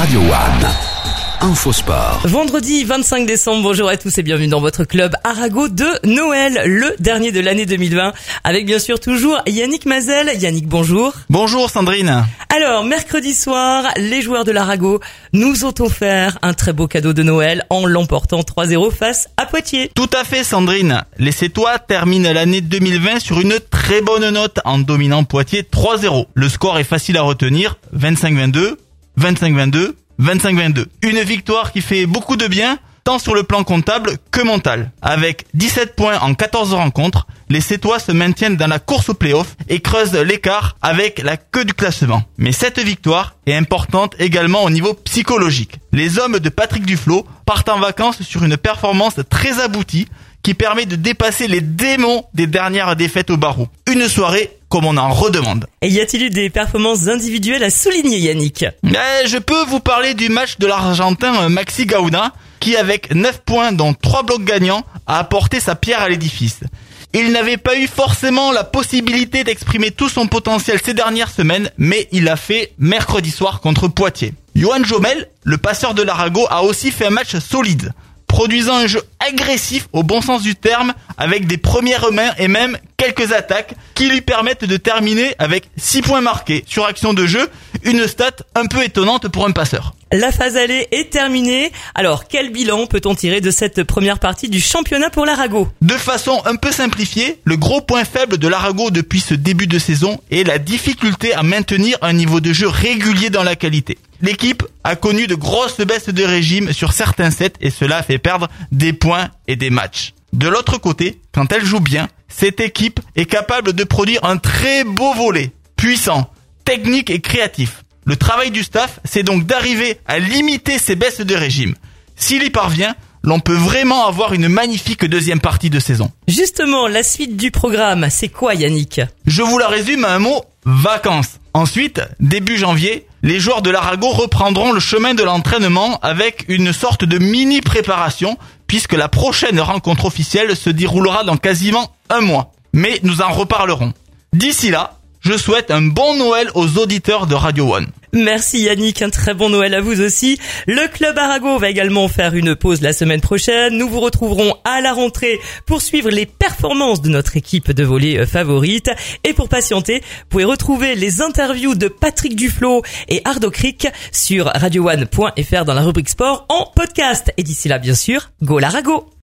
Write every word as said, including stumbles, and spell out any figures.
Radio One. Infosport. Vendredi vingt-cinq décembre, bonjour à tous et bienvenue dans votre club Arago de Noël, le dernier de l'année deux mille vingt, avec bien sûr toujours Yannick Mazel. Yannick, bonjour. Bonjour Sandrine. Alors, mercredi soir, les joueurs de l'Arago nous ont offert un très beau cadeau de Noël en l'emportant trois zéro face à Poitiers. Tout à fait Sandrine. Les Sétois terminent l'année deux mille vingt sur une très bonne note en dominant Poitiers trois zéro. Le score est facile à retenir, vingt-cinq vingt-deux, vingt-cinq vingt-deux, vingt-cinq vingt-deux. Une victoire qui fait beaucoup de bien, tant sur le plan comptable que mental. Avec dix-sept points en quatorze rencontres, les Sétois se maintiennent dans la course au play-off et creusent l'écart avec la queue du classement. Mais cette victoire est importante également au niveau psychologique. Les hommes de Patrick Duflot partent en vacances sur une performance très aboutie qui permet de dépasser les démons des dernières défaites au barreau. Une soirée comme on en redemande. Et y a-t-il eu des performances individuelles à souligner, Yannick ? Eh, Je peux vous parler du match de l'Argentin Maxi Gauna qui, avec neuf points dont trois blocs gagnants, a apporté sa pierre à l'édifice. Il n'avait pas eu forcément la possibilité d'exprimer tout son potentiel ces dernières semaines, mais il l'a fait mercredi soir contre Poitiers. Johan Jomel, le passeur de l'Arago, a aussi fait un match solide, produisant un jeu agressif au bon sens du terme, avec des premières mains et même quelques attaques qui lui permettent de terminer avec six points marqués sur action de jeu, une stat un peu étonnante pour un passeur. La phase aller est terminée. Alors, quel bilan peut-on tirer de cette première partie du championnat pour l'Arago ? De façon un peu simplifiée, le gros point faible de l'Arago depuis ce début de saison est la difficulté à maintenir un niveau de jeu régulier dans la qualité. L'équipe a connu de grosses baisses de régime sur certains sets et cela fait perdre des points et des matchs. De l'autre côté, quand elle joue bien, cette équipe est capable de produire un très beau volley, puissant, technique et créatif. Le travail du staff, c'est donc d'arriver à limiter ces baisses de régime. S'il y parvient, l'on peut vraiment avoir une magnifique deuxième partie de saison. Justement, la suite du programme, c'est quoi, Yannick ? Je vous la résume à un mot, vacances. Ensuite, début janvier, les joueurs de l'Arago reprendront le chemin de l'entraînement avec une sorte de mini-préparation, puisque la prochaine rencontre officielle se déroulera dans quasiment un mois. Mais nous en reparlerons. D'ici là, je souhaite un bon Noël aux auditeurs de Radio One. Merci Yannick, un très bon Noël à vous aussi. Le club Arago va également faire une pause la semaine prochaine. Nous vous retrouverons à la rentrée pour suivre les performances de notre équipe de volley favorite. Et pour patienter, vous pouvez retrouver les interviews de Patrick Duflot et Ardo Cric sur radio one point f r dans la rubrique sport en podcast. Et d'ici là, bien sûr, go l'Arago!